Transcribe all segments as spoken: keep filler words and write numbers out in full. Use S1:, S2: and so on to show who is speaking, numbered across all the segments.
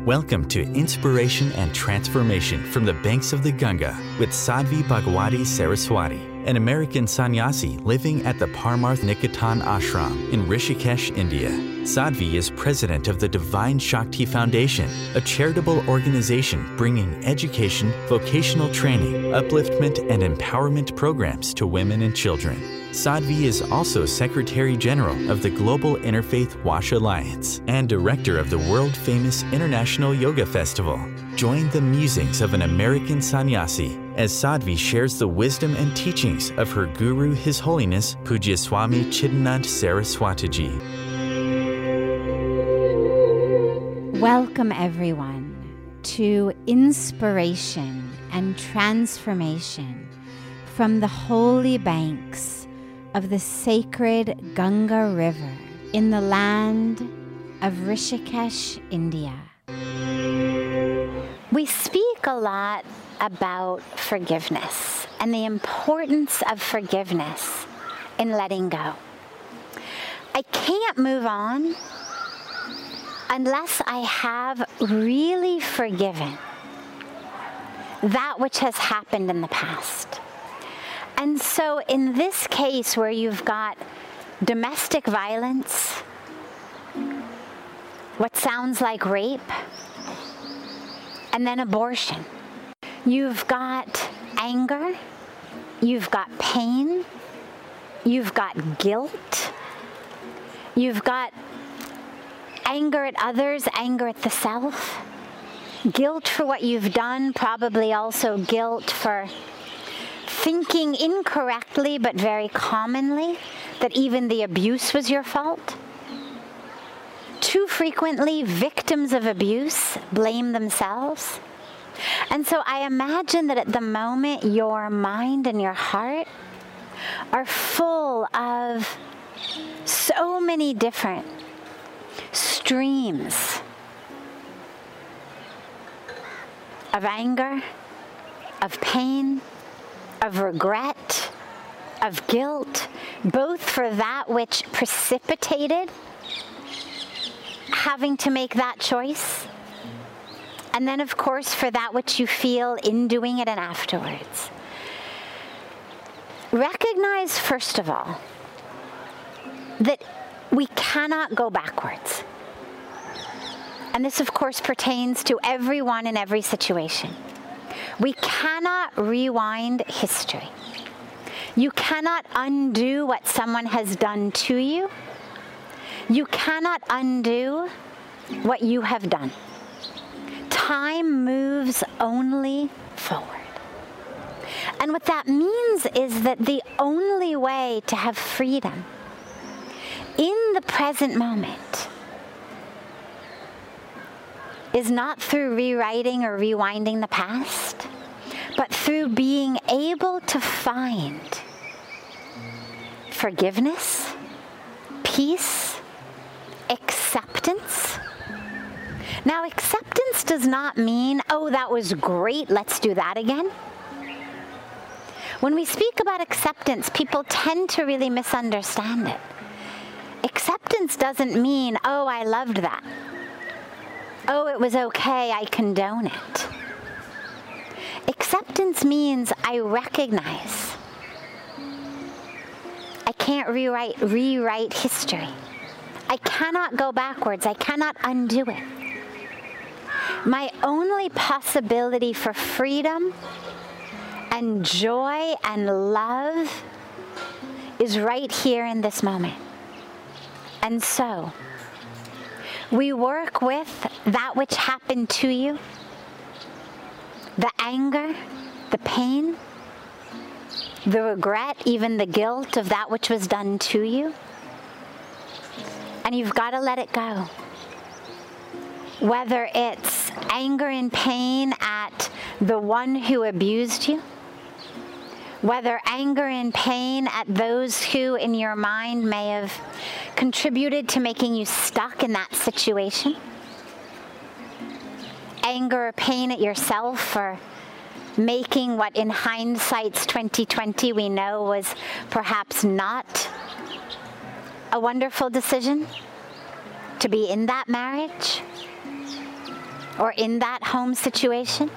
S1: Welcome to Inspiration and Transformation from the Banks of the Ganga with Sadhvi Bhagwati Saraswati, an American sannyasi living at the Parmarth Niketan Ashram in Rishikesh, India. Sadhvi is president of the Divine Shakti Foundation, a charitable organization bringing education, vocational training, upliftment, and empowerment programs to women and children. Sadhvi is also Secretary General of the Global Interfaith Wash Alliance and Director of the world-famous International Yoga Festival. Join the musings of an American sannyasi as Sadhvi shares the wisdom and teachings of her guru, His Holiness Pujya Swami Chidanand Saraswatiji.
S2: Welcome, everyone, to Inspiration and Transformation from the holy banks of the sacred Ganga River in the land of Rishikesh, India. We speak a lot about forgiveness and the importance of forgiveness in letting go. I can't move on unless I have really forgiven that which has happened in the past. And so in this case where you've got domestic violence, what sounds like rape, and then abortion, you've got anger, you've got pain, you've got guilt, you've got anger at others, anger at the self, guilt for what you've done, probably also guilt for thinking incorrectly, but very commonly, that even the abuse was your fault. Too frequently, victims of abuse blame themselves. And so I imagine that at the moment, your mind and your heart are full of so many different streams of anger, of pain, of regret, of guilt, both for that which precipitated having to make that choice, and then, of course, for that which you feel in doing it and afterwards. Recognize, first of all, that we cannot go backwards. And this, of course, pertains to everyone in every situation. We cannot rewind history. You cannot undo what someone has done to you. You cannot undo what you have done. Time moves only forward. And what that means is that the only way to have freedom in the present moment is not through rewriting or rewinding the past, but through being able to find forgiveness, peace, acceptance. Now, acceptance does not mean, oh, that was great, let's do that again. When we speak about acceptance, people tend to really misunderstand it. Acceptance doesn't mean, oh, I loved that. Oh, it was okay, I condone it. Acceptance means I recognize I can't rewrite, rewrite history. I cannot go backwards. I cannot undo it. My only possibility for freedom and joy and love is right here in this moment. And so, we work with that which happened to you, the anger, the pain, the regret, even the guilt of that which was done to you. And you've got to let it go. Whether it's anger and pain at the one who abused you, whether anger and pain at those who in your mind may have contributed to making you stuck in that situation, anger or pain at yourself for making what in hindsight's twenty twenty we know was perhaps not a wonderful decision to be in that marriage. or in that home situation.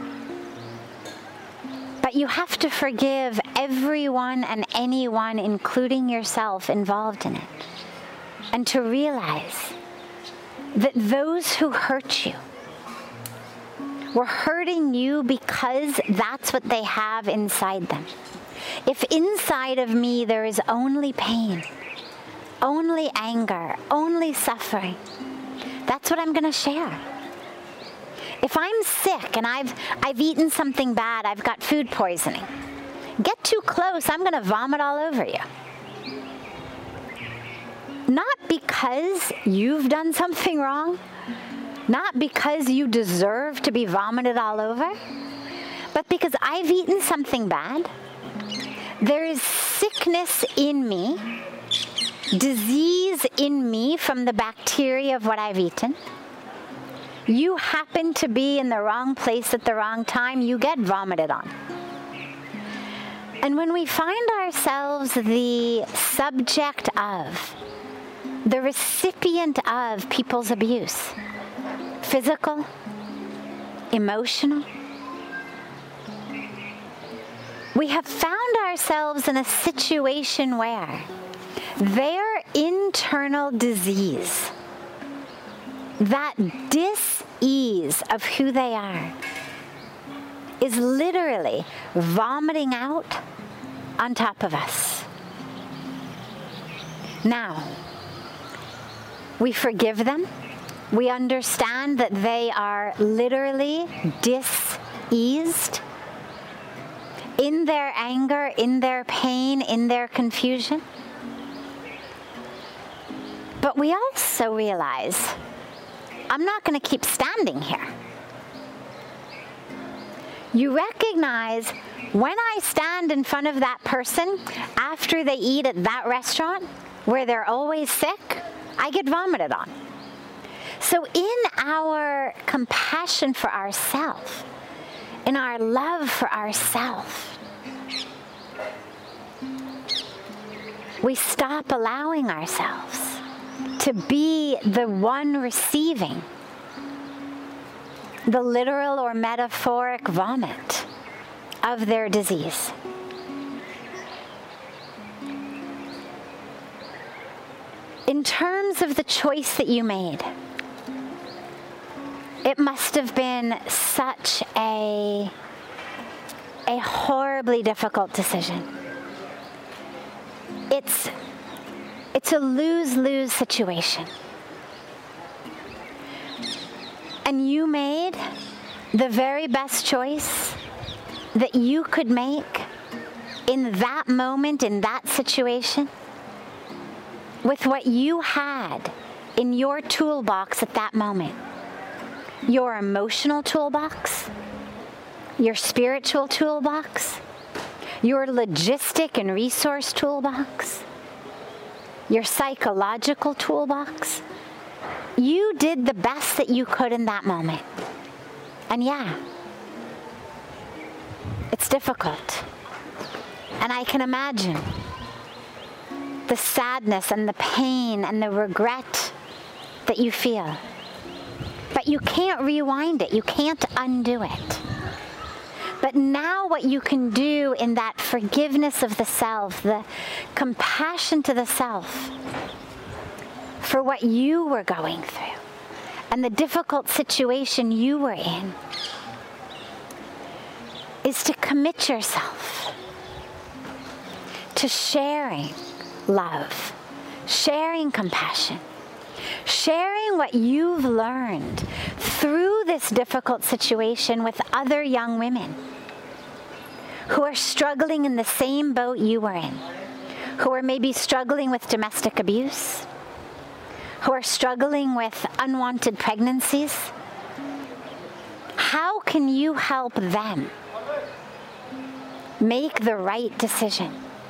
S2: But you have to forgive everyone and anyone, including yourself, involved in it. And to realize that those who hurt you were hurting you because that's what they have inside them. If inside of me there is only pain, only anger, only suffering, that's what I'm going to share. If I'm sick and I've I've eaten something bad, I've got food poisoning, get too close, I'm going to vomit all over you. Not because you've done something wrong, not because you deserve to be vomited all over, but because I've eaten something bad. There is sickness in me, disease in me from the bacteria of what I've eaten. You happen to be in the wrong place at the wrong time, you get vomited on. And when we find ourselves the subject of, the recipient of people's abuse, physical, emotional, we have found ourselves in a situation where their internal disease, that dis-ease of who they are, is literally vomiting out on top of us. Now, we forgive them. We understand that they are literally dis-eased in their anger, in their pain, in their confusion. But we also realize, I'm not going to keep standing here. You recognize when I stand in front of that person after they eat at that restaurant where they're always sick, I get vomited on. So in our compassion for ourselves, in our love for ourselves, we stop allowing ourselves to be the one receiving the literal or metaphoric vomit of their disease. In terms of the choice that you made, it must have been such a, a horribly difficult decision. It's, it's a lose-lose situation. And you made the very best choice that you could make in that moment, in that situation, with what you had in your toolbox at that moment. Your emotional toolbox, your spiritual toolbox, your logistic and resource toolbox, your psychological toolbox. You did the best that you could in that moment. And yeah, it's difficult. And I can imagine the sadness and the pain and the regret that you feel. But you can't rewind it. You can't undo it. But now what you can do in that forgiveness of the self, the compassion to the self for what you were going through and the difficult situation you were in, is to commit yourself to sharing love, sharing compassion, sharing what you've learned through this difficult situation with other young women who are struggling in the same boat you were in, who are maybe struggling with domestic abuse, who are struggling with unwanted pregnancies. How can you help them make the right decision?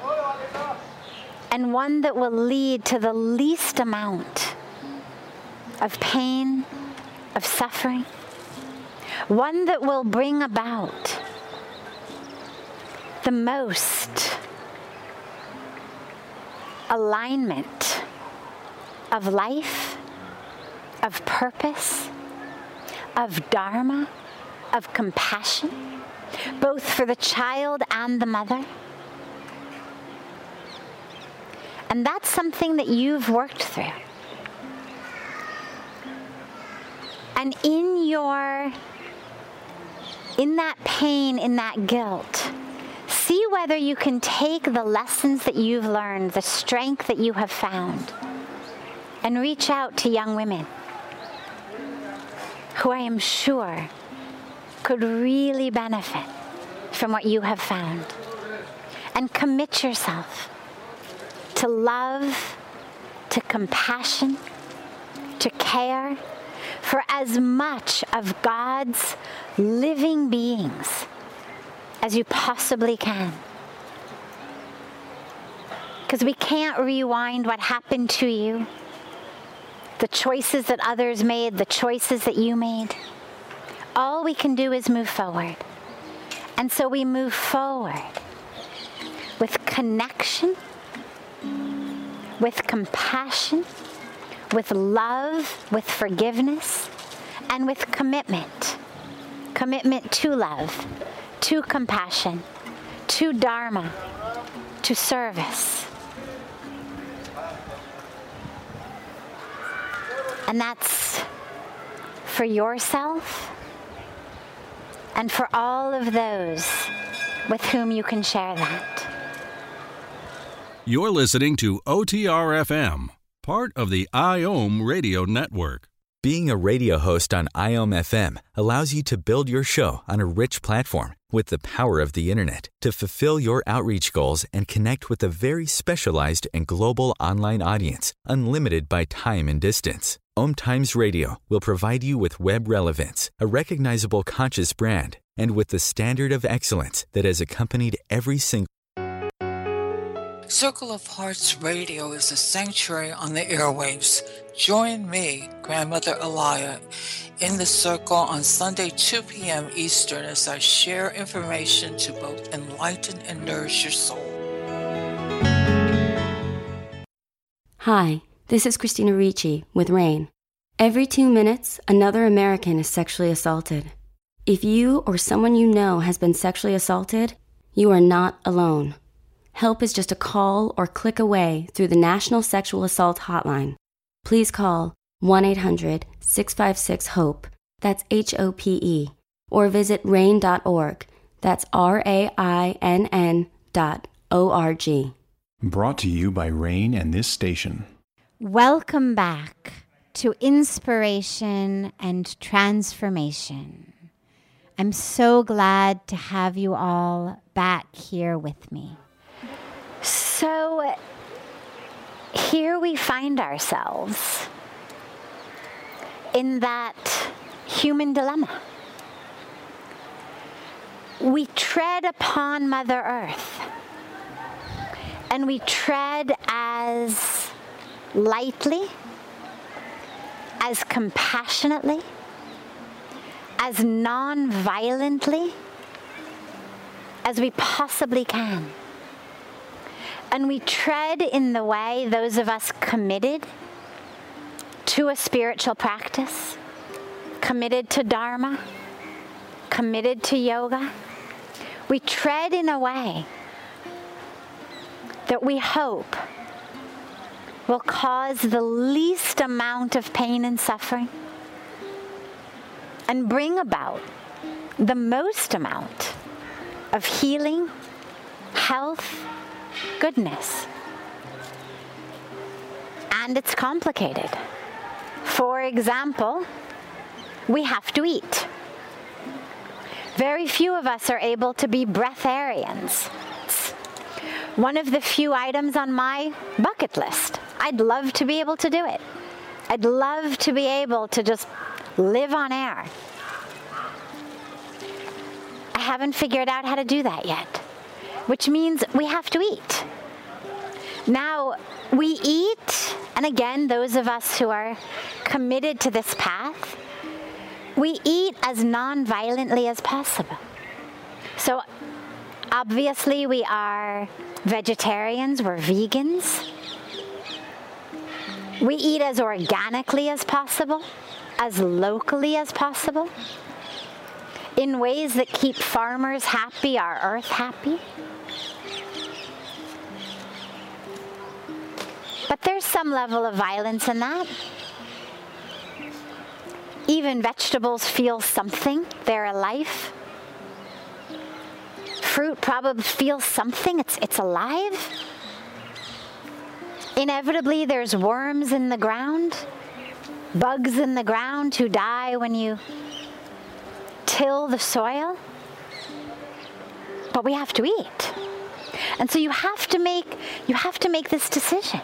S2: And one that will lead to the least amount of pain, of suffering. One that will bring about the most alignment of life, of purpose, of dharma, of compassion, both for the child and the mother. And that's something that you've worked through. And in your, in that pain, in that guilt, see whether you can take the lessons that you've learned, the strength that you have found, and reach out to young women who I am sure could really benefit from what you have found. And commit yourself to love, to compassion, to care for as much of God's living beings as you possibly can. Because we can't rewind what happened to you, the choices that others made, the choices that you made. All we can do is move forward. And so we move forward with connection, with compassion, with love, with forgiveness, and with commitment. Commitment to love, to compassion, to dharma, to service. And that's for yourself and for all of those with whom you can share that.
S3: You're listening to O T R F M, part of the I O M Radio Network.
S1: Being a radio host on I O M F M allows you to build your show on a rich platform with the power of the internet to fulfill your outreach goals and connect with a very specialized and global online audience, unlimited by time and distance. O M Times Radio will provide you with web relevance, a recognizable conscious brand, and with the standard of excellence that has accompanied every single
S4: Circle of Hearts Radio is a sanctuary on the airwaves. Join me, Grandmother Elia, in the circle on Sunday, two p.m. Eastern, as I share information to both enlighten and nourish your soul.
S5: Hi, this is Christina Ricci with RAIN. Every two minutes, another American is sexually assaulted. If you or someone you know has been sexually assaulted, you are not alone. Help is just a call or click away through the National Sexual Assault Hotline. Please call one eight hundred six five six HOPE, that's H O P E, or visit rain dot org, that's R A I N N dot O R G.
S6: Brought to you by RAIN and this station.
S2: Welcome back to Inspiration and Transformation. I'm so glad to have you all back here with me. So here we find ourselves in that human dilemma. We tread upon Mother Earth, and we tread as lightly, as compassionately, as non-violently as we possibly can. And we tread in the way those of us committed to a spiritual practice, committed to Dharma, committed to yoga. We tread in a way that we hope will cause the least amount of pain and suffering and bring about the most amount of healing, health, goodness. And it's complicated. For example, we have to eat. Very few of us are able to be breatharians. It's one of the few items on my bucket list. I'd love to be able to do it. I'd love to be able to just live on air. I haven't figured out how to do that yet, which means we have to eat. Now, we eat, and again, those of us who are committed to this path, we eat as non-violently as possible. So, obviously, we are vegetarians, we're vegans. We eat as organically as possible. as locally as possible, in ways that keep farmers happy, our earth happy. But there's some level of violence in that. Even vegetables feel something. They're alive. Fruit probably feels something. It's, it's alive. Inevitably, there's worms in the ground, bugs in the ground who die when you till the soil. But we have to eat. And so you have to make, you have to make this decision.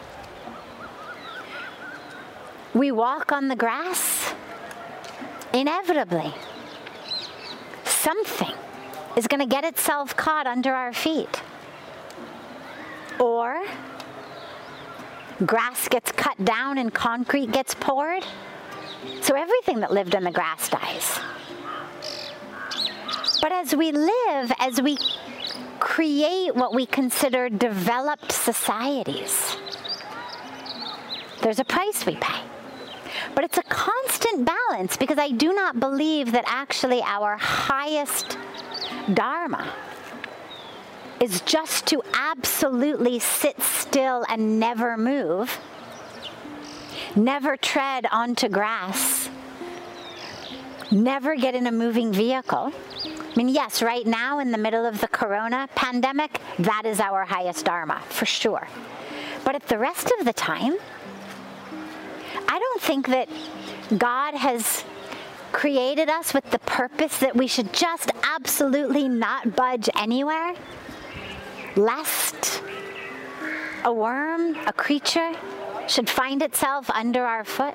S2: We walk on the grass, inevitably, something is going to get itself caught under our feet. Or grass gets cut down and concrete gets poured, so everything that lived in the grass dies. But as we live, as we create what we consider developed societies, there's a price we pay. But it's a constant balance, because I do not believe that actually our highest dharma is just to absolutely sit still and never move, never tread onto grass, never get in a moving vehicle. I mean, yes, right now in the middle of the corona pandemic, that is our highest dharma, for sure. But at the rest of the time, I don't think that God has created us with the purpose that we should just absolutely not budge anywhere, lest a worm, a creature, should find itself under our foot.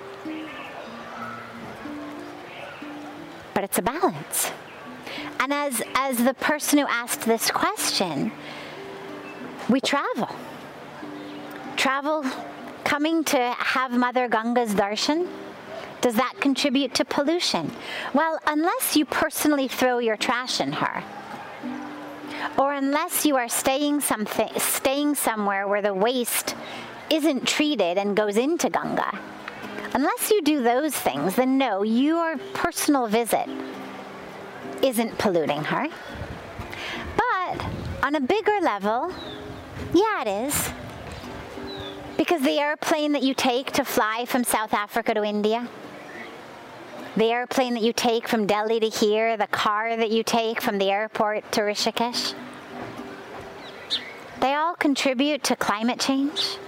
S2: But it's a balance. And as, as the person who asked this question, we travel. Travel coming to have Mother Ganga's darshan. Does that contribute to pollution? Well, unless you personally throw your trash in her, or unless you are staying something, staying somewhere where the waste isn't treated and goes into Ganga, unless you do those things, then no, your personal visit isn't polluting her. But on a bigger level, yeah, it is. Because the airplane that you take to fly from South Africa to India, the airplane that you take from Delhi to here, the car that you take from the airport to Rishikesh, they all contribute to climate change,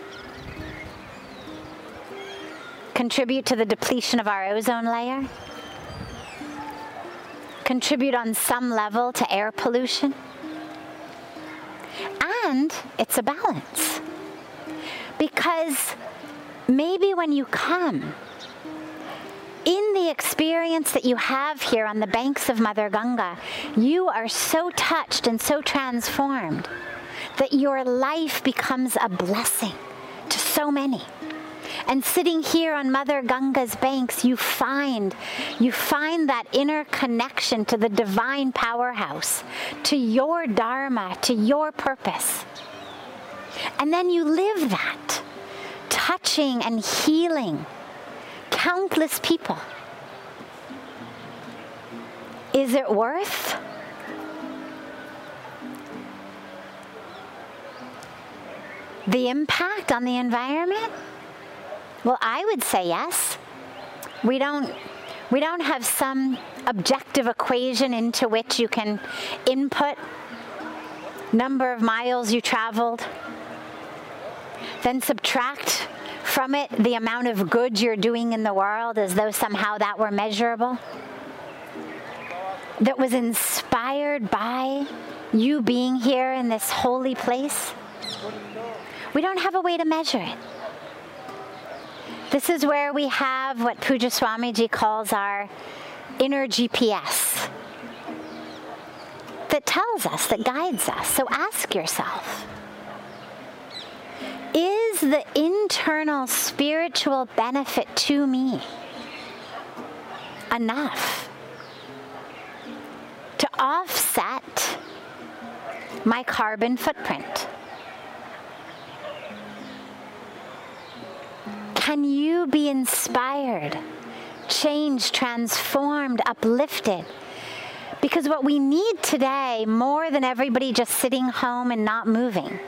S2: contribute to the depletion of our ozone layer, contribute on some level to air pollution. And it's a balance. Because maybe when you come, in the experience that you have here on the banks of Mother Ganga, you are so touched and so transformed that your life becomes a blessing to so many. And sitting here on Mother Ganga's banks, you find, you find that inner connection to the divine powerhouse, to your dharma, to your purpose. And then you live that, touching and healing countless people. Is it worth the impact on the environment? Well, I would say yes. We don't, we don't have some objective equation into which you can input number of miles you traveled, then subtract from it the amount of good you're doing in the world as though somehow that were measurable, that was inspired by you being here in this holy place. We don't have a way to measure it. This is where we have what Pujya Swamiji calls our inner G P S that tells us, that guides us. So ask yourself, is the internal spiritual benefit to me enough to offset my carbon footprint? Can you be inspired changed, transformed, uplifted. Because what we need today, more than everybody just sitting home and not moving,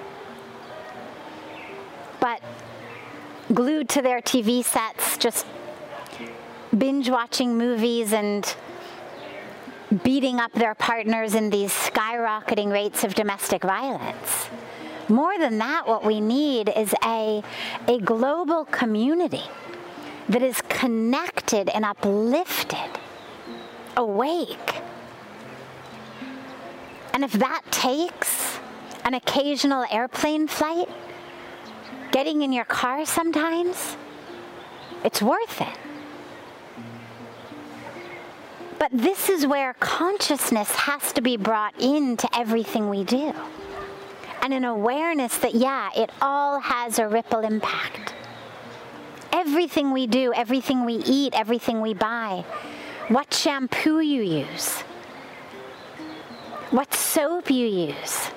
S2: but glued to their T V sets, just binge watching movies and beating up their partners in these skyrocketing rates of domestic violence. More than that, what we need is a, a global community that is connected and uplifted, awake. And if that takes an occasional airplane flight, getting in your car sometimes, it's worth it. But this is where consciousness has to be brought into everything we do. And an awareness that, yeah, it all has a ripple impact. Everything we do, everything we eat, everything we buy, what shampoo you use, what soap you use,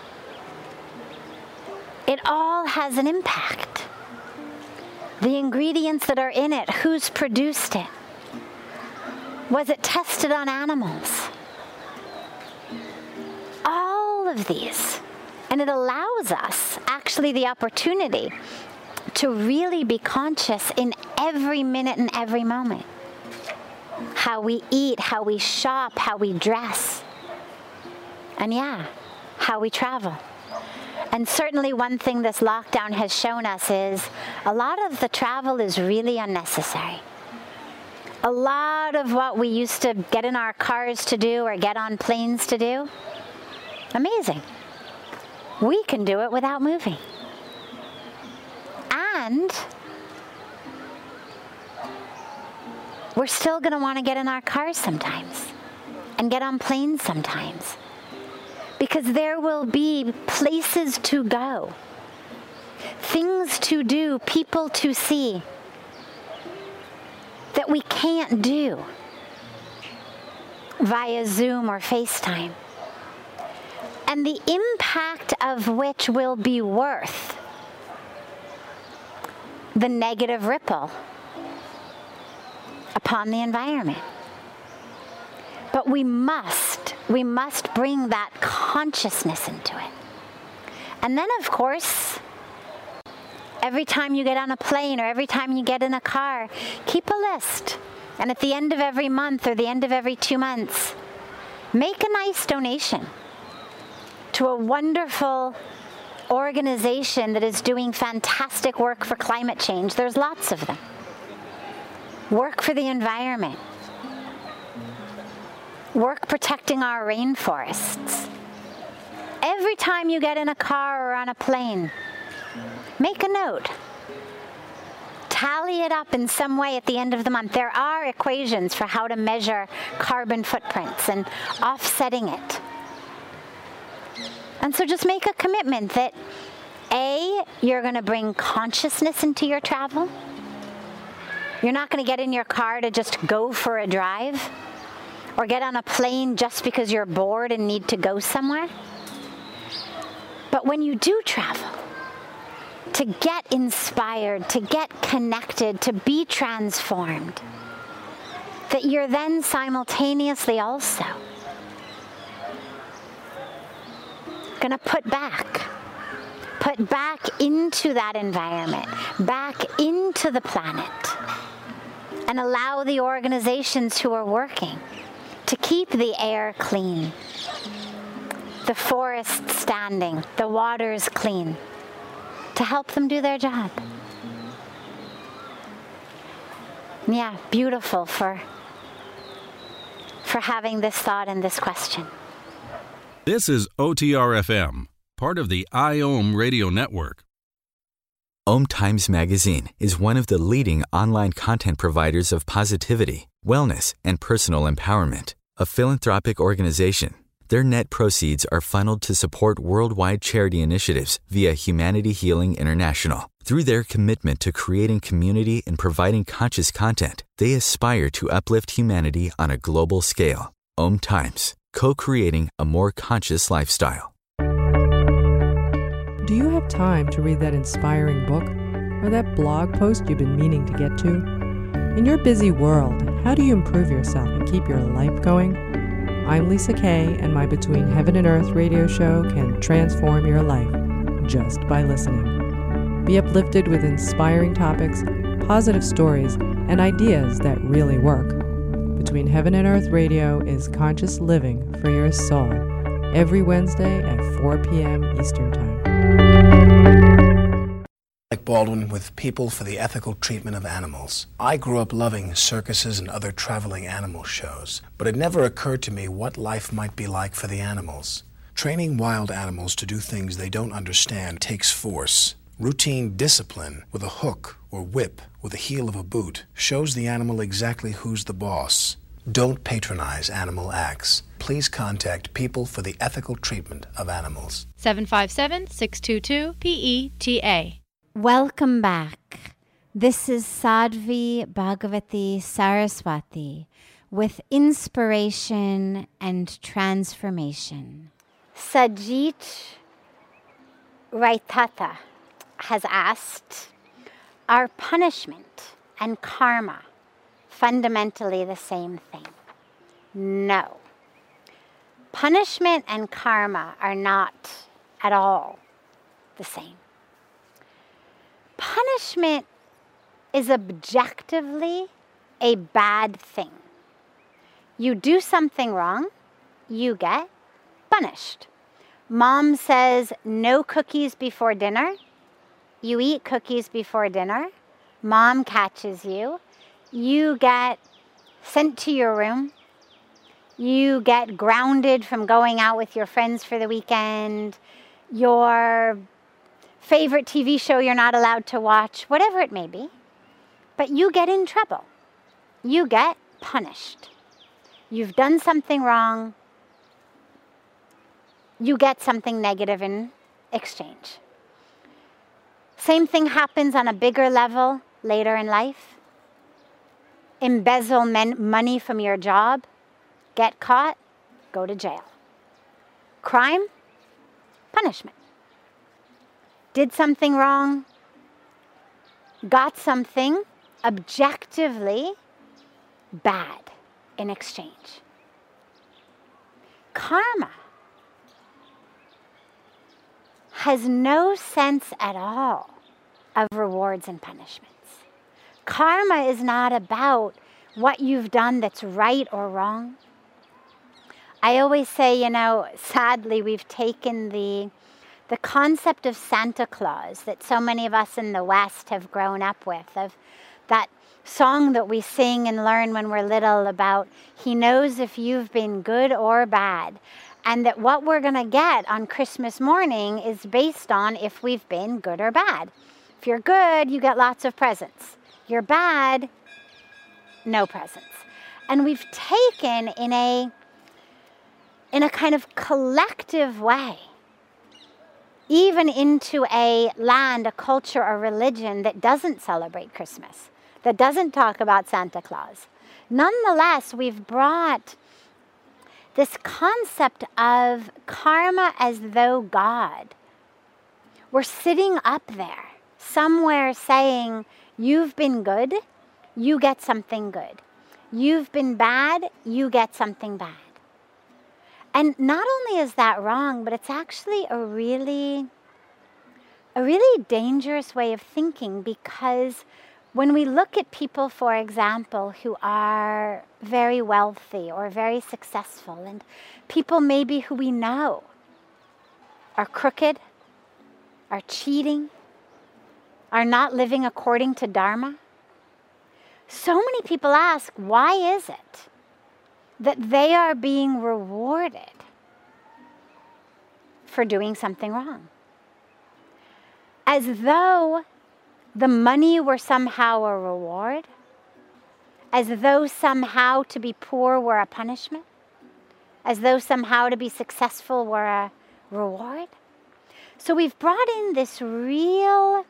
S2: it all has an impact. The ingredients that are in it, who's produced it? Was it tested on animals? All of these. And it allows us actually the opportunity to really be conscious in every minute and every moment. How we eat, how we shop, how we dress. And yeah, how we travel. And certainly one thing this lockdown has shown us is a lot of the travel is really unnecessary. A lot of what we used to get in our cars to do or get on planes to do, amazing. We can do it without moving. And we're still going to want to get in our cars sometimes and get on planes sometimes. Because there will be places to go, things to do, people to see that we can't do via Zoom or FaceTime. And the impact of which will be worth the negative ripple upon the environment. But we must, we must bring that consciousness into it. And then, of course, every time you get on a plane or every time you get in a car, keep a list. And at the end of every month or the end of every two months, make a nice donation to a wonderful organization that is doing fantastic work for climate change. There's lots of them. Work for the environment. Work protecting our rainforests. Every time you get in a car or on a plane, make a note. Tally it up in some way at the end of the month. There are equations for how to measure carbon footprints and offsetting it. And so just make a commitment that A, you're going to bring consciousness into your travel. You're not going to get in your car to just go for a drive or get on a plane just because you're bored and need to go somewhere. But when you do travel, to get inspired, to get connected, to be transformed, that you're then simultaneously also going to put back, put back into that environment, back into the planet, and allow the organizations who are working to keep the air clean, the forests standing, the waters clean, to help them do their job. Yeah, beautiful for, for having this thought and this question.
S3: This is O T R F M, part of the I O M Radio Network.
S1: Om Times Magazine is one of the leading online content providers of positivity, wellness, and personal empowerment. A philanthropic organization, their net proceeds are funneled to support worldwide charity initiatives via Humanity Healing International. Through their commitment to creating community and providing conscious content, they aspire to uplift humanity on a global scale. Om Times, co-creating a more conscious lifestyle.
S7: Do you have time to read that inspiring book or that blog post you've been meaning to get to? In your busy world, how do you improve yourself and keep your life going? I'm Lisa Kay, and my Between Heaven and Earth radio show can transform your life just by listening. Be uplifted with inspiring topics, positive stories, and ideas that really work. Between Heaven and Earth Radio is conscious living for your soul, every Wednesday at four p.m. Eastern Time.
S8: Alec Baldwin with People for the Ethical Treatment of Animals. I grew up loving circuses and other traveling animal shows, but it never occurred to me what life might be like for the animals. Training wild animals to do things they don't understand takes force. Routine discipline with a hook or whip with the heel of a boot shows the animal exactly who's the boss. Don't patronize animal acts. Please contact People for the Ethical Treatment of Animals.
S9: seven five seven, six two two, P E T A.
S2: Welcome back. This is Sadhvi Bhagavati Saraswati with Inspiration and Transformation. Sajit Raitata has asked, are punishment and karma fundamentally the same thing? No. Punishment and karma are not at all the same. Punishment is objectively a bad thing. You do something wrong, you get punished. Mom says no cookies before dinner. You eat cookies before dinner. Mom catches you. You get sent to your room. You get grounded from going out with your friends for the weekend. Your favorite T V show you're not allowed to watch, whatever it may be. But you get in trouble. You get punished. You've done something wrong. You get something negative in exchange. Same thing happens on a bigger level later in life. Embezzle men- money from your job. Get caught. Go to jail. Crime. Punishment. Did something wrong, got something objectively bad in exchange. Karma has no sense at all of rewards and punishments. Karma is not about what you've done that's right or wrong. I always say, you know, sadly, we've taken the The concept of Santa Claus that so many of us in the West have grown up with, of that song that we sing and learn when we're little about he knows if you've been good or bad, and that what we're going to get on Christmas morning is based on if we've been good or bad. If you're good, you get lots of presents. You're bad, no presents. And we've taken in a, in a kind of collective way, even into a land, a culture, a religion that doesn't celebrate Christmas, that doesn't talk about Santa Claus. Nonetheless, we've brought this concept of karma as though God were sitting up there somewhere saying, you've been good, you get something good. You've been bad, you get something bad. And not only is that wrong, but it's actually a really, a really dangerous way of thinking, because when we look at people, for example, who are very wealthy or very successful, and people maybe who we know are crooked, are cheating, are not living according to Dharma, so many people ask, why is it that they are being rewarded for doing something wrong? As though the money were somehow a reward, as though somehow to be poor were a punishment, as though somehow to be successful were a reward. So we've brought in this real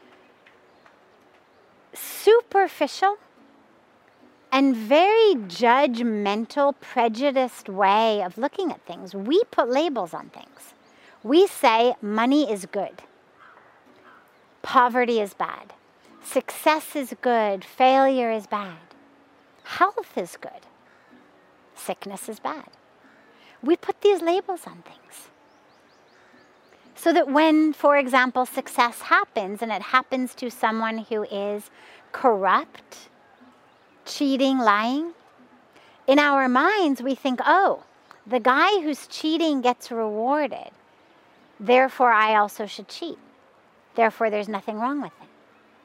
S2: superficial and very judgmental, prejudiced way of looking at things. We put labels on things. We say money is good. Poverty is bad. Success is good, failure is bad. Health is good, sickness is bad. We put these labels on things. So that when, for example, success happens, and it happens to someone who is corrupt, cheating, lying, in our minds we think, oh, the guy who's cheating gets rewarded, therefore I also should cheat. Therefore there's nothing wrong with it.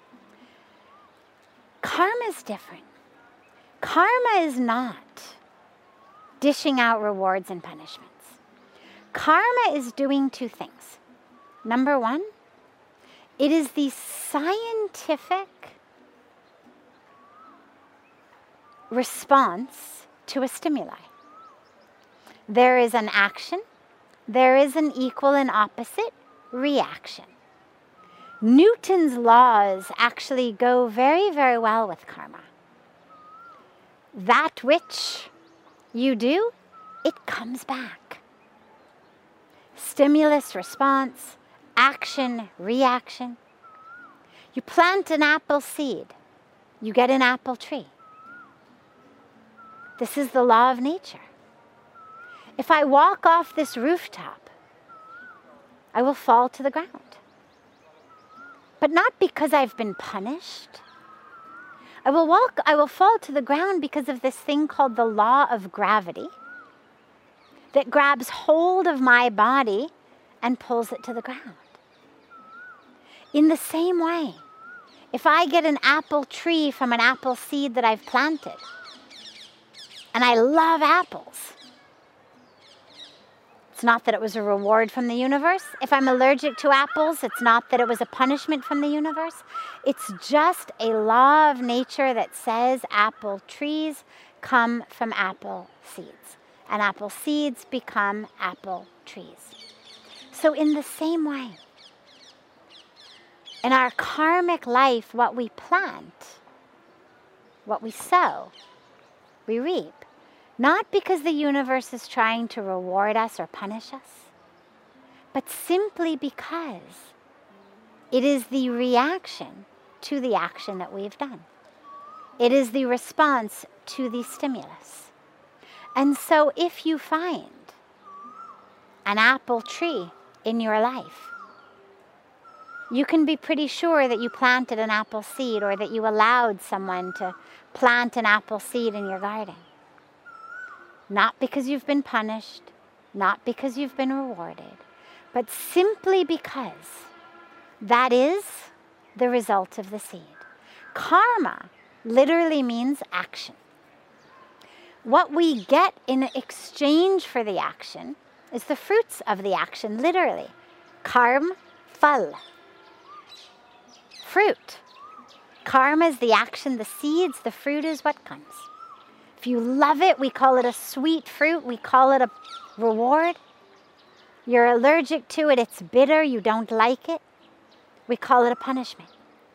S2: Karma is different. Karma is not dishing out rewards and punishments. Karma is doing two things. Number one, it is the scientific response to a stimuli. There is an action, there is an equal and opposite reaction. Newton's laws actually go very, very well with karma. That which you do, it comes back. Stimulus, response, action, reaction. You plant an apple seed, you get an apple tree. This is the law of nature. If I walk off this rooftop, I will fall to the ground. But not because I've been punished. I will walk, I will fall to the ground because of this thing called the law of gravity that grabs hold of my body and pulls it to the ground. In the same way, if I get an apple tree from an apple seed that I've planted, and I love apples, it's not that it was a reward from the universe. If I'm allergic to apples, it's not that it was a punishment from the universe. It's just a law of nature that says apple trees come from apple seeds, and apple seeds become apple trees. So in the same way, in our karmic life, what we plant, what we sow, we reap. Not because the universe is trying to reward us or punish us, but simply because it is the reaction to the action that we've done. It is the response to the stimulus. And so if you find an apple tree in your life, you can be pretty sure that you planted an apple seed, or that you allowed someone to plant an apple seed in your garden. Not because you've been punished, not because you've been rewarded, but simply because that is the result of the seed. Karma literally means action. What we get in exchange for the action is the fruits of the action, literally. Karm, phal. Fruit. Karma is the action, the seeds, the fruit is what comes. If you love it, we call it a sweet fruit. We call it a reward. You're allergic to it. It's bitter. You don't like it. We call it a punishment.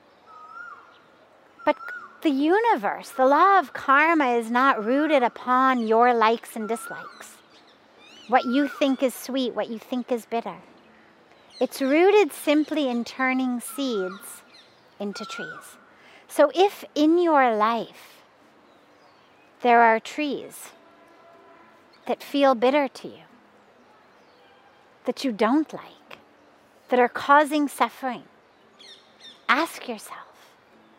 S2: But the universe, the law of karma, is not rooted upon your likes and dislikes. What you think is sweet, what you think is bitter. It's rooted simply in turning seeds into trees. So if in your life there are trees that feel bitter to you, that you don't like, that are causing suffering, ask yourself,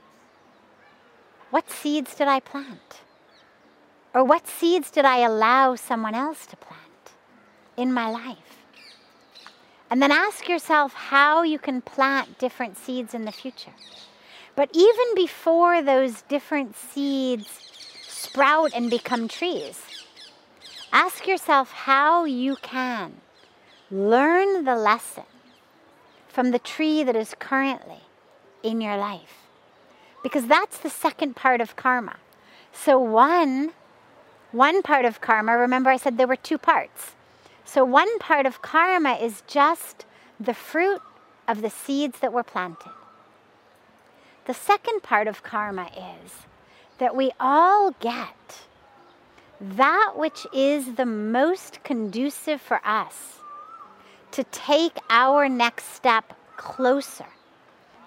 S2: what seeds did I plant? Or what seeds did I allow someone else to plant in my life? And then ask yourself how you can plant different seeds in the future. But even before those different seeds sprout and become trees, ask yourself how you can learn the lesson from the tree that is currently in your life. Because that's the second part of karma. So one, one part of karma, remember I said there were two parts. So one part of karma is just the fruit of the seeds that were planted. The second part of karma is that we all get that which is the most conducive for us to take our next step closer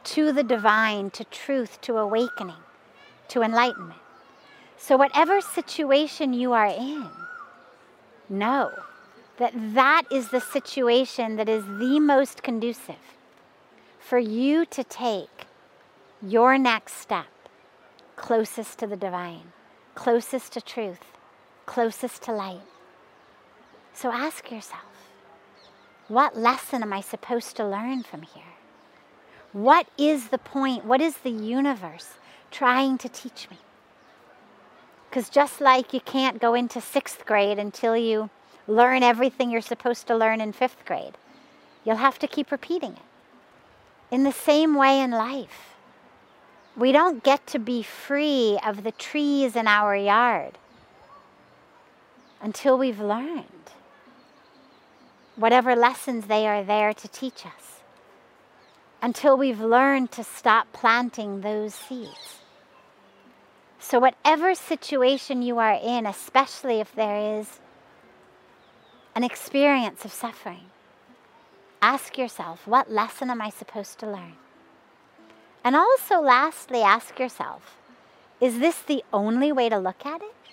S2: to the divine, to truth, to awakening, to enlightenment. So whatever situation you are in, know that that is the situation that is the most conducive for you to take your next step closest to the divine, closest to truth, closest to light. So ask yourself, what lesson am I supposed to learn from here? What is the point? What is the universe trying to teach me? Because just like you can't go into sixth grade until you learn everything you're supposed to learn in fifth grade, you'll have to keep repeating it. In the same way in life, we don't get to be free of the trees in our yard until we've learned whatever lessons they are there to teach us, until we've learned to stop planting those seeds. So whatever situation you are in, especially if there is an experience of suffering, ask yourself, what lesson am I supposed to learn? And also, lastly, ask yourself, is this the only way to look at it?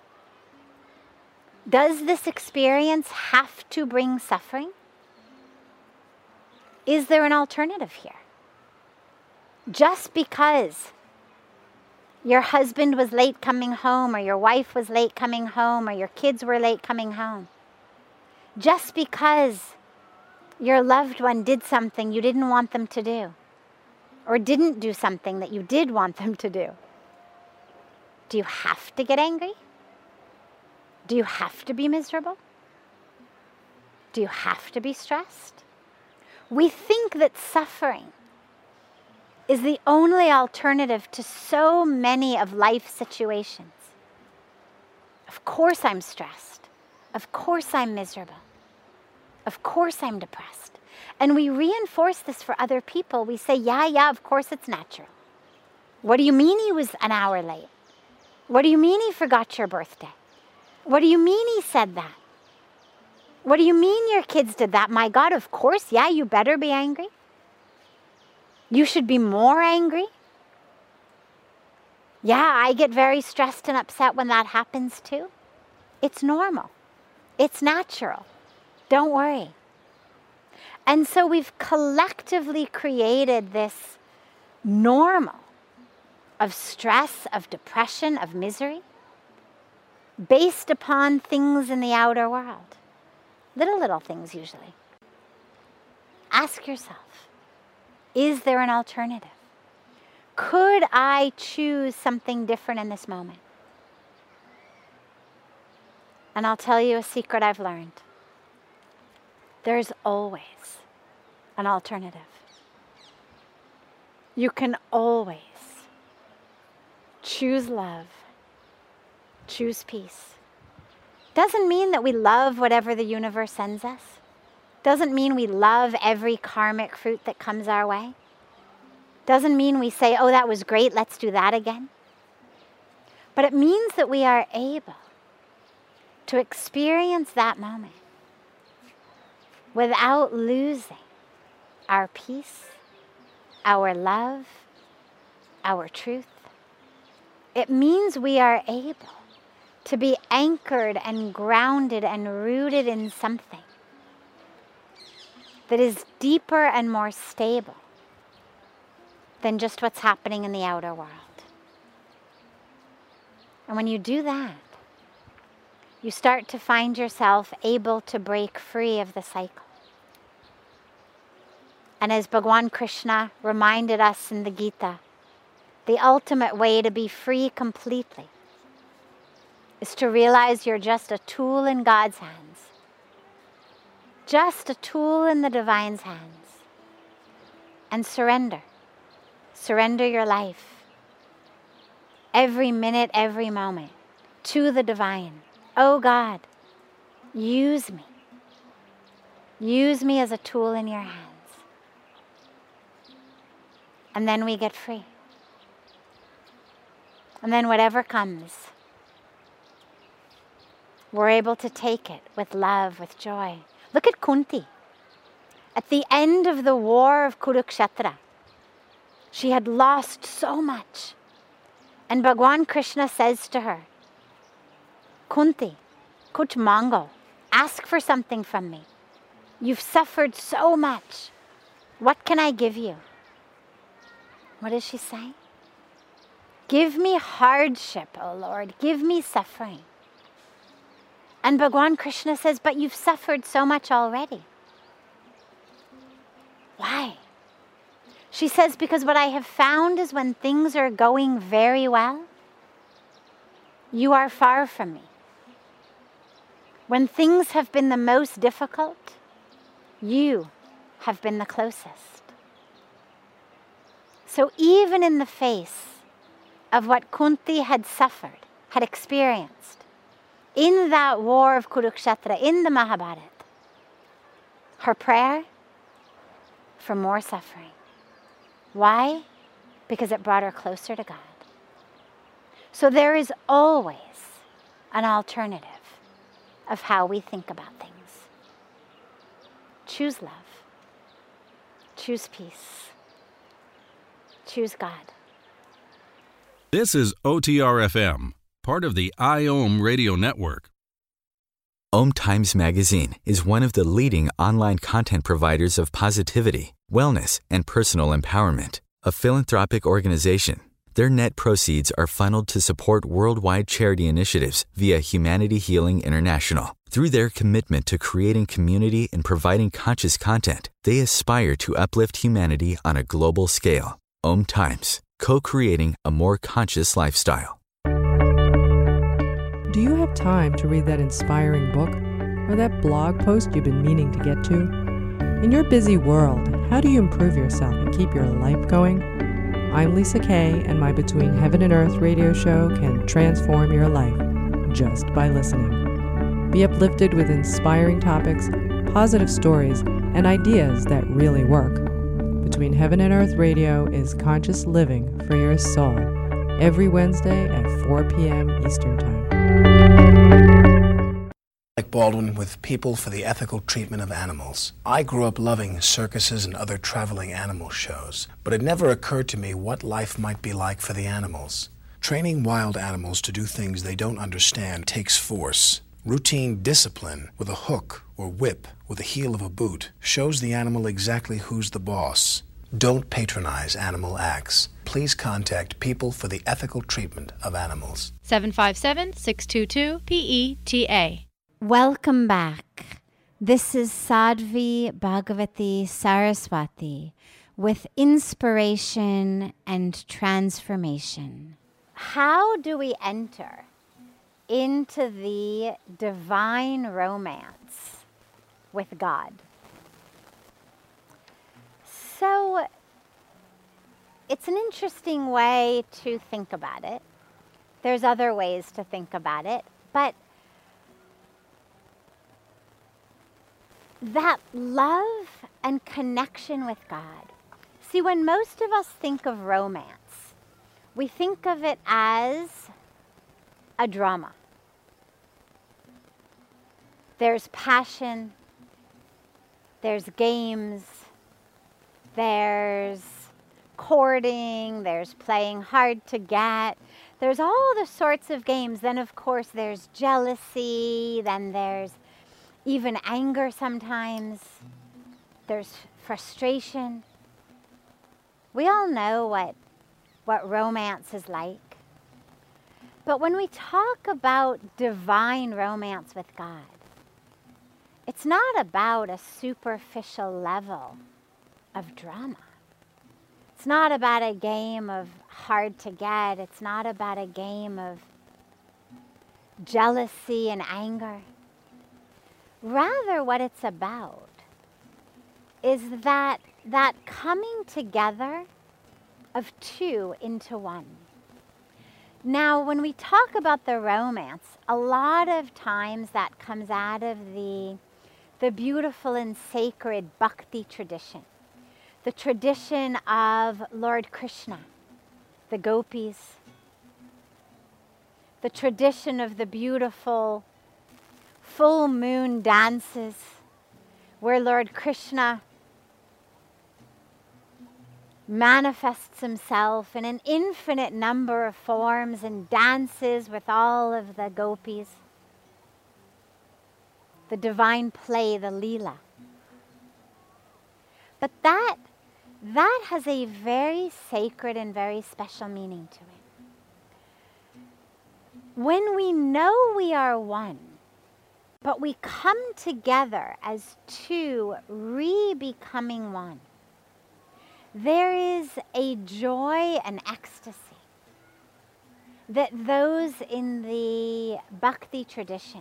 S2: Does this experience have to bring suffering? Is there an alternative here? Just because your husband was late coming home, or your wife was late coming home, or your kids were late coming home, just because your loved one did something you didn't want them to do, or didn't do something that you did want them to do, do you have to get angry? Do you have to be miserable? Do you have to be stressed? We think that suffering is the only alternative to so many of life situations. Of course I'm stressed. Of course I'm miserable. Of course I'm depressed. And we reinforce this for other people. We say, yeah, yeah, of course it's natural. What do you mean he was an hour late? What do you mean he forgot your birthday? What do you mean he said that? What do you mean your kids did that? My God, of course, yeah, you better be angry. You should be more angry. Yeah, I get very stressed and upset when that happens too. It's normal. It's natural. Don't worry. And so we've collectively created this normal of stress, of depression, of misery, based upon things in the outer world. Little, little things usually. Ask yourself, is there an alternative? Could I choose something different in this moment? And I'll tell you a secret I've learned. There's always an alternative. You can always choose love, choose peace. Doesn't mean that we love whatever the universe sends us. Doesn't mean we love every karmic fruit that comes our way. Doesn't mean we say, oh, that was great, let's do that again. But it means that we are able to experience that moment without losing our peace, our love, our truth. It means we are able to be anchored and grounded and rooted in something that is deeper and more stable than just what's happening in the outer world. And when you do that, you start to find yourself able to break free of the cycle. And as Bhagwan Krishna reminded us in the Gita, the ultimate way to be free completely is to realize you're just a tool in God's hands. Just a tool in the divine's hands. And surrender. Surrender your life. Every minute, every moment, to the divine. Oh God, use me. Use me as a tool in your hands. And then we get free. And then whatever comes, we're able to take it with love, with joy. Look at Kunti. At the end of the war of Kurukshetra, She had lost so much. And Bhagwan Krishna says to her, Kunti, kuch mango, ask for something from me. You've suffered so much. What can I give you? What does she say? Give me hardship, O Lord. Give me suffering. And Bhagwan Krishna says, but you've suffered so much already. Why? She says, because what I have found is when things are going very well, you are far from me. When things have been the most difficult, you have been the closest. So even in the face of what Kunti had suffered, had experienced, in that war of Kurukshetra, in the Mahabharata, her prayer for more suffering. Why? Because it brought her closer to God. So there is always an alternative of how we think about things. Choose love. Choose peace. Choose God.
S3: This is O T R F M, part of the I O M radio network.
S1: Om Times Magazine is one of the leading online content providers of positivity, wellness, and personal empowerment. A philanthropic organization, their net proceeds are funneled to support worldwide charity initiatives via Humanity Healing International. Through their commitment to creating community and providing conscious content, they aspire to uplift humanity on a global scale. Om Times, co-creating a more conscious lifestyle.
S7: Do you have time to read that inspiring book or that blog post you've been meaning to get to? In your busy world, how do you improve yourself and keep your life going? I'm Lisa Kay, and my Between Heaven and Earth radio show can transform your life just by listening. Be uplifted with inspiring topics, positive stories, and ideas that really work. Between Heaven and Earth Radio is conscious living for your soul, every Wednesday at four p.m. Eastern Time.
S8: Like Baldwin with People for the Ethical Treatment of Animals. I grew up loving circuses and other traveling animal shows, but it never occurred to me what life might be like for the animals. Training wild animals to do things they don't understand takes force. Routine discipline with a hook or whip with the heel of a boot shows the animal exactly who's the boss. Don't patronize animal acts. Please contact People for the Ethical Treatment of Animals.
S9: seven five seven, six two two, P E T A.
S2: Welcome back. This is Sadhvi Bhagavati Saraswati with Inspiration and Transformation. How do we enter into the divine romance with God? So, it's an interesting way to think about it. There's other ways to think about it, but that love and connection with God. See, when most of us think of romance, we think of it as a drama. There's passion, there's games, there's courting, there's playing hard to get, there's all the sorts of games. Then, of course, there's jealousy, then there's even anger sometimes. There's frustration. We all know what, what romance is like. But when we talk about divine romance with God, it's not about a superficial level of drama. It's not about a game of hard to get. It's not about a game of jealousy and anger. Rather, what it's about is that, that coming together of two into one. Now, when we talk about the romance, a lot of times that comes out of the, the beautiful and sacred bhakti tradition, the tradition of Lord Krishna, the gopis, the tradition of the beautiful full moon dances where Lord Krishna manifests himself in an infinite number of forms and dances with all of the gopis. The divine play, the Leela. But that, that has a very sacred and very special meaning to it. When we know we are one, but we come together as two, re-becoming one, there is a joy and ecstasy that those in the Bhakti tradition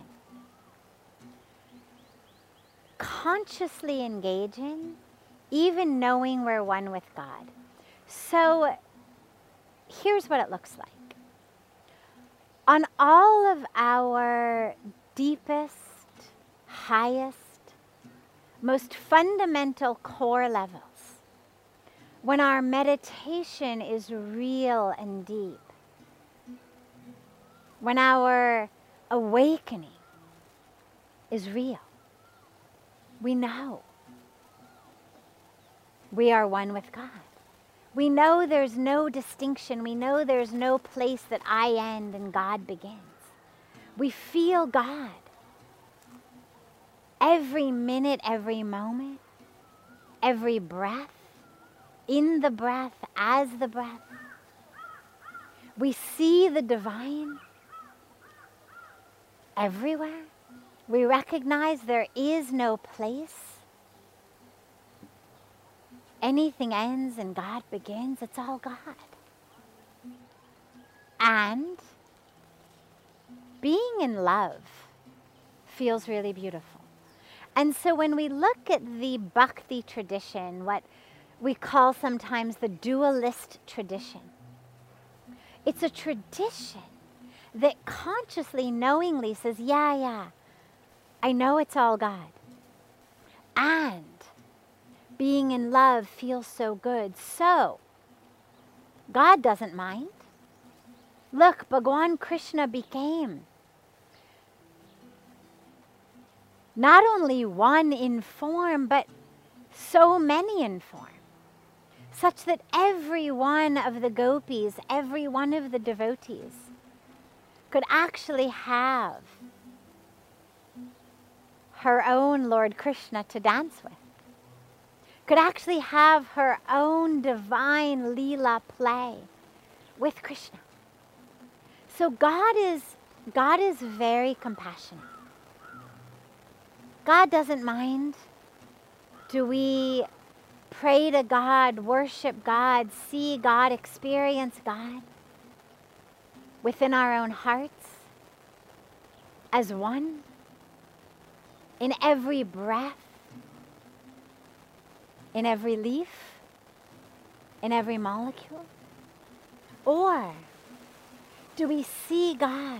S2: consciously engage in, even knowing we're one with God. So here's what it looks like. On all of our deepest, highest, most fundamental core levels, when our meditation is real and deep, when our awakening is real, we know we are one with God. We know there's no distinction. We know there's no place that I end and God begins. We feel God every minute, every moment, every breath, in the breath, as the breath. We see the divine everywhere. We recognize there is no place. Anything ends and God begins. It's all God. And being in love feels really beautiful. And so when we look at the Bhakti tradition, what we call sometimes the dualist tradition, it's a tradition that consciously, knowingly says, yeah, yeah, I know it's all God. And being in love feels so good. So, God doesn't mind. Look, Bhagwan Krishna became not only one in form, but so many in form, such that every one of the gopis, every one of the devotees could actually have her own Lord Krishna to dance with, could actually have her own divine Leela play with Krishna. So God is, God is very compassionate. God doesn't mind. Do we pray to God, worship God, see God, experience God within our own hearts as one? In every breath, in every leaf, in every molecule? Or do we see God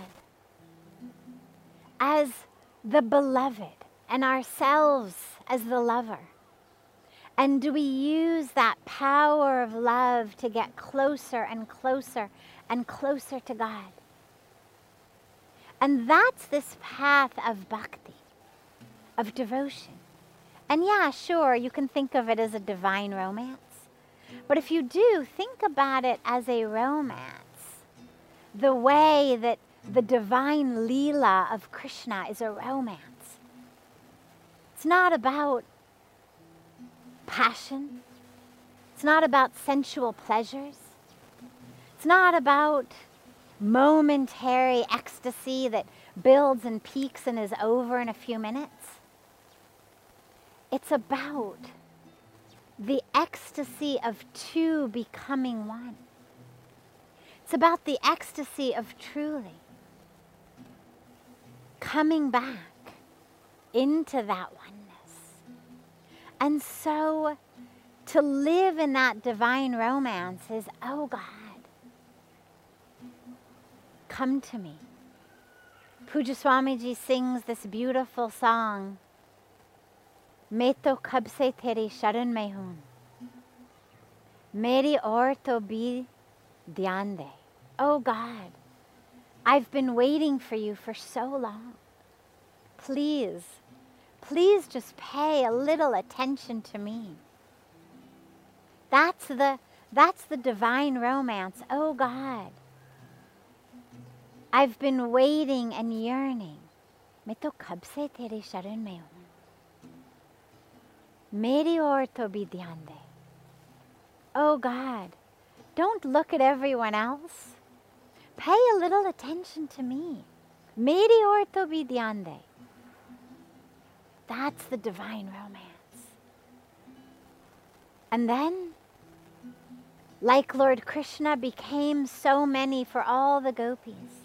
S2: as the beloved and ourselves as the lover? And do we use that power of love to get closer and closer and closer to God? And that's this path of bhakti, of devotion. And yeah, sure, you can think of it as a divine romance. But if you do, think about it as a romance. The way that the divine Leela of Krishna is a romance. It's not about passion. It's not about sensual pleasures. It's not about momentary ecstasy that builds and peaks and is over in a few minutes. It's about the ecstasy of two becoming one. It's about the ecstasy of truly coming back into that oneness. And so to live in that divine romance is, oh God, come to me. Puja Swamiji sings this beautiful song, मैं तो कब से तेरी शरण में हूँ, मेरी ओर तो भी ध्यान दे. Oh God, I've been waiting for you for so long. Please, please just pay a little attention to me. That's the, That's the divine romance. Oh God, I've been waiting and yearning. मैं तो कब से तेरे शरण में हूँ. मेरी ओर तो भी ध्यान दे. Oh God, don't look at everyone else. Pay a little attention to me. मेरी ओर तो भी ध्यान दे. That's the divine romance. And then, like Lord Krishna became so many for all the gopis,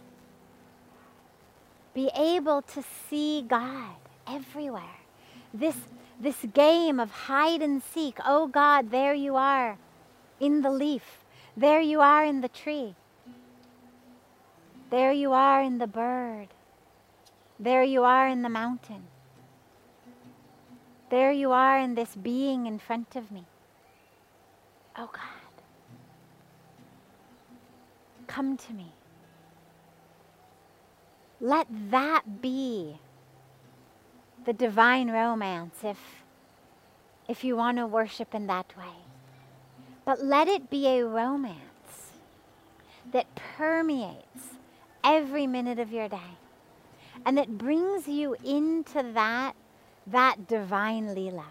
S2: be able to see God everywhere. This, this game of hide and seek. Oh God, there you are in the leaf. There you are in the tree. There you are in the bird. There you are in the mountain. There you are in this being in front of me. Oh God, come to me. Let that be the divine romance if, if you want to worship in that way. But let it be a romance that permeates every minute of your day and that brings you into that, that divine Leela.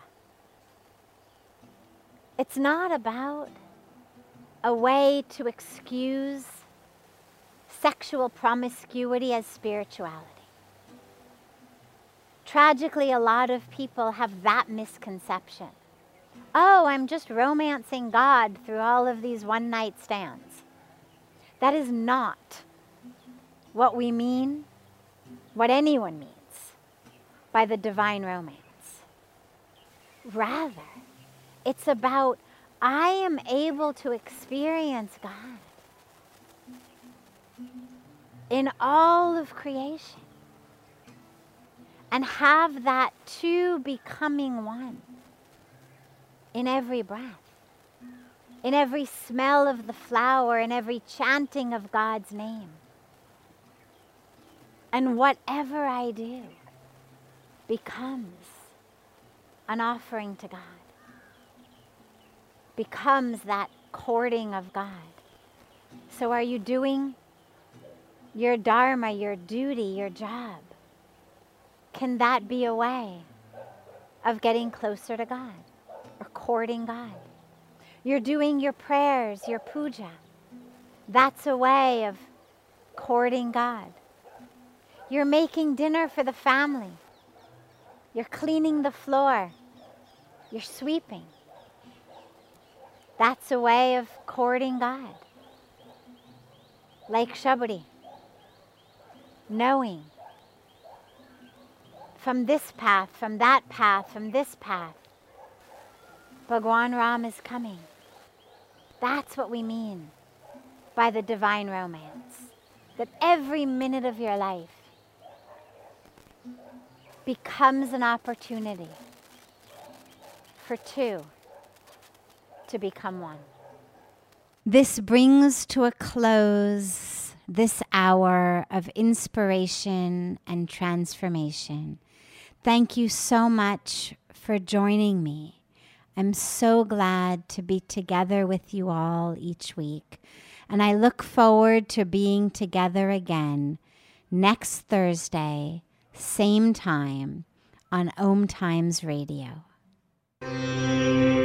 S2: It's not about a way to excuse sexual promiscuity as spirituality. Tragically, a lot of people have that misconception. Oh, I'm just romancing God through all of these one-night stands. That is not what we mean, what anyone means by the divine romance. Rather, it's about I am able to experience God in all of creation and have that two becoming one in every breath, in every smell of the flower, in every chanting of God's name. And whatever I do becomes an offering to God, becomes that courting of God. So are you doing your dharma, your duty, your job? Can that be a way of getting closer to God or courting God? You're doing your prayers, your puja. That's a way of courting God. You're making dinner for the family. You're cleaning the floor. You're sweeping. That's a way of courting God. Like Shaburi, knowing from this path, from that path, from this path, Bhagwan Ram is coming. That's what we mean by the divine romance. That every minute of your life becomes an opportunity for two to become one. This brings to a close this hour of inspiration and transformation. Thank you so much for joining me. I'm so glad to be together with you all each week, and I look forward to being together again next Thursday, same time, on Om Times Radio.